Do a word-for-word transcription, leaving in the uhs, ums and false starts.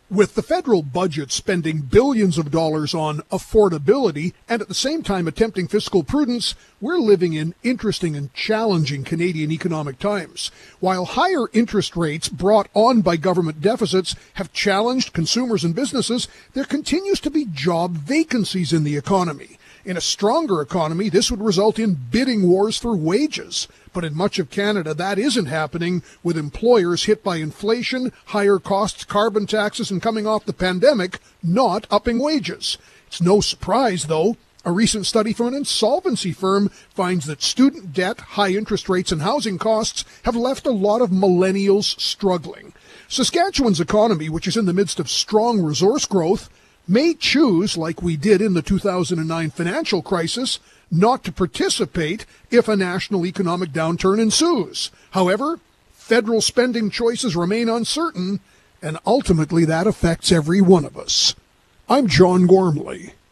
With the federal budget spending billions of dollars on affordability and at the same time attempting fiscal prudence, we're living in interesting and challenging Canadian economic times. While higher interest rates brought on by government deficits have challenged consumers and businesses, there continues to be job vacancies in the economy. In a stronger economy, this would result in bidding wars for wages. But in much of Canada, that isn't happening, with employers hit by inflation, higher costs, carbon taxes, and coming off the pandemic, not upping wages. It's no surprise, though. A recent study from an insolvency firm finds that student debt, high interest rates, and housing costs have left a lot of millennials struggling. Saskatchewan's economy, which is in the midst of strong resource growth, may choose, like we did in the two thousand nine financial crisis, not to participate if a national economic downturn ensues. However, federal spending choices remain uncertain, and ultimately that affects every one of us. I'm John Gormley.